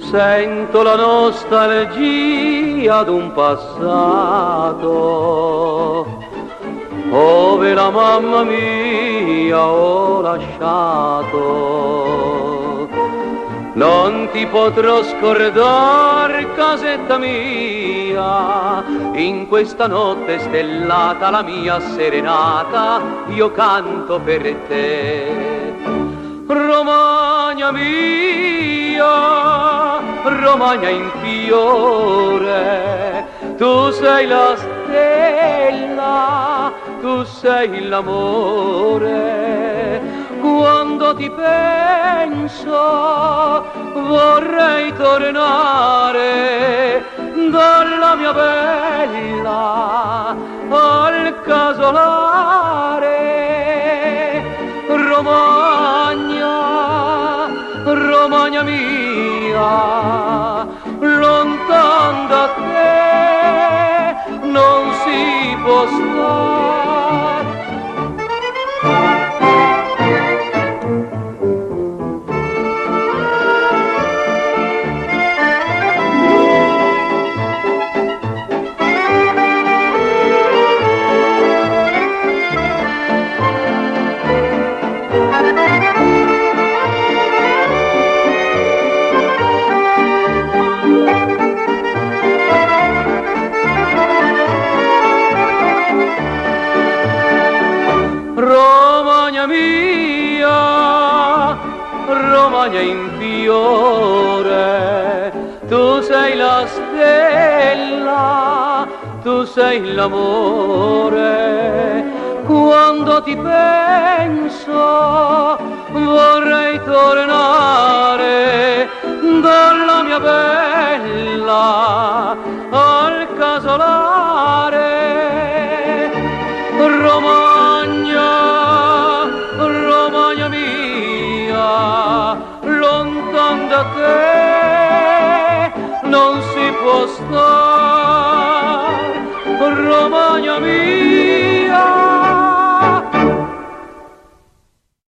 Sento la nostalgia d'un passato, ove la mamma mia ho lasciato. Non ti potrò scordar, casetta mia, in questa notte stellata, la mia serenata, io canto per te. Romagna mia, Romagna in fiore, tu sei la stella, tu sei l'amore. Quando ti penso vorrei tornare dalla mia bella al casolare. Romagna, Romagna mia, lontan da te non si può stare. Romagna mia, Romagna in fiore, tu sei la stella, tu sei l'amore. Quando ti penso vorrei tornare dalla mia bella al casolare. Romagna, Romagna mia, lontan da te non si può star. Romagna mia.